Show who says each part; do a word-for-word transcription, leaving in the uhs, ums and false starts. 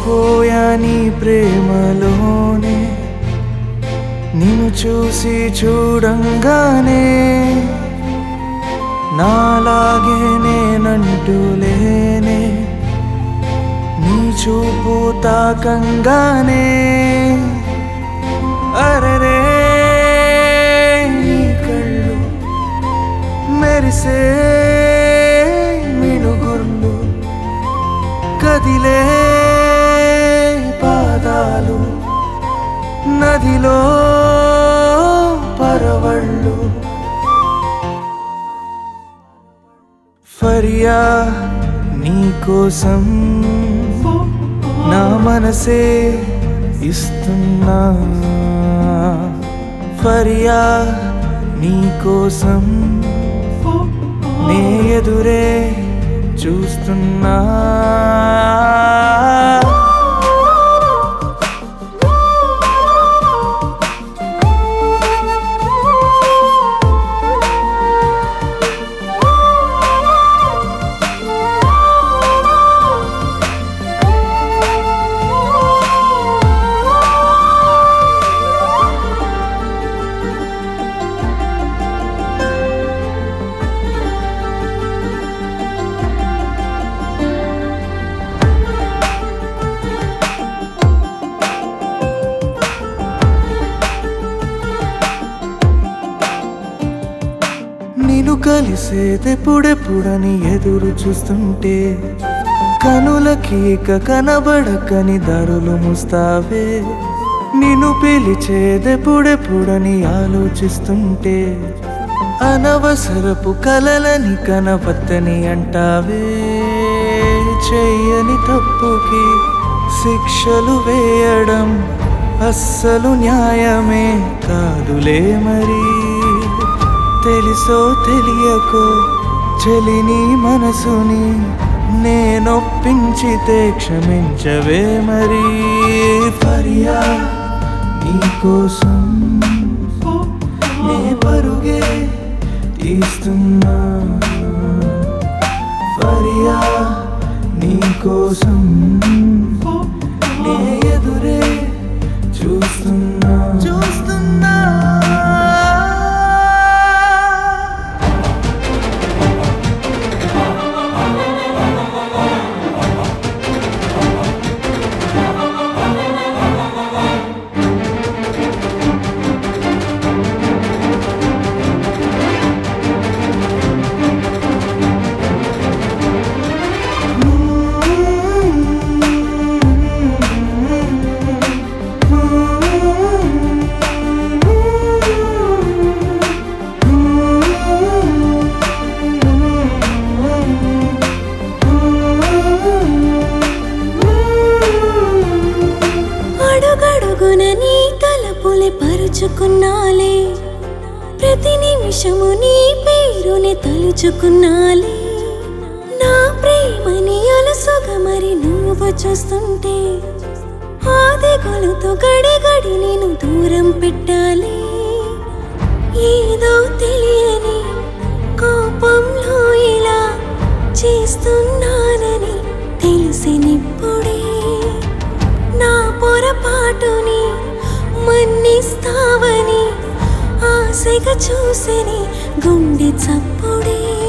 Speaker 1: పడిపోయా నీ ప్రేమలోనే నిన్ను చూసి చూడంగానే నాలాగే నేనంటూ లేనే నీ చూపు తాకంగానే అరరే నీ కళ్ళు మెరిసే మినుగుర్లు కదిలే పాదాలు నదిలో పరవళ్ళు ఫరియా నీకోసం నా మనసే ఇస్తున్నా ఫరియా నీకోసం నే ఎదురే చూస్తున్నా నిన్ను కలిసేదెప్పుడెప్పుడని ఎదురు చూస్తుంటే కనులకి ఇక కనబడకని దారులు ముస్తావే నిన్ను పిలిచేదెప్పుడెప్పుడని ఆలోచిస్తుంటే అనవసరపు కలలని కనవద్దని అంటావే చెయ్యని తప్పుకి శిక్షలు వేయడం అస్సలు న్యాయమే కాదులే మరి తెలుసో తెలియకో చెలిని మనసుని నేనొప్పించితే క్షమించవే మరి ఫరియా నీకోసం నే పరుగే తీస్తున్నా ఫరియా నీకోసం నే ఎదురే చూస్తున్నా చూస్తున్నా
Speaker 2: నీ తలపులే పరుచుకున్నాలే ప్రతి నిమిషము నీ పేరుని తలుచుకున్నాలే నా ప్రేమని అలసుగా మరి నువ్వు చూస్తుంటే ఆది గొలుతో గడి గడి నేను దూరం పెట్టాలి ఏదో తెలియని కోపంలో ఇలా చేస్తున్నానని తెలిసినిప్పుడే నా పొరపాటుని మన్నిస్తావని ఆశగా చూసిని గుండె చప్పుడే